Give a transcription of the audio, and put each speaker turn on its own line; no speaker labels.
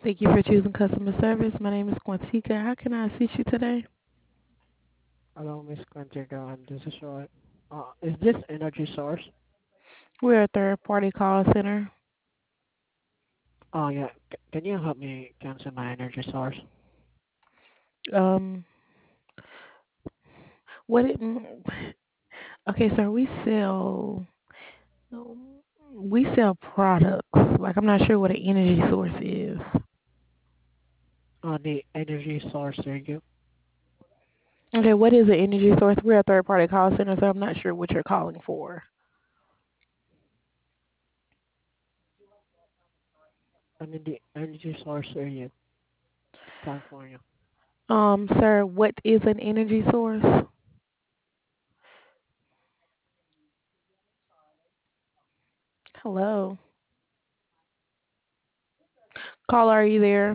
Thank you for choosing customer service. My name is Quantica. How can I assist you today?
Hello, Miss Quantica, and this is Roy. Is this energy source?
We're a third party call center.
Oh yeah, can you help me cancel my energy source?
Um, what it, okay, sir, we sell products. Like, I'm not sure what an energy source is.
The energy source radio.
Okay, what is an energy source? We're a third party call center, so I'm not sure what you're calling for.
I'm in the energy source area, California.
Sir, what is an energy source? Hello. Caller, are you there?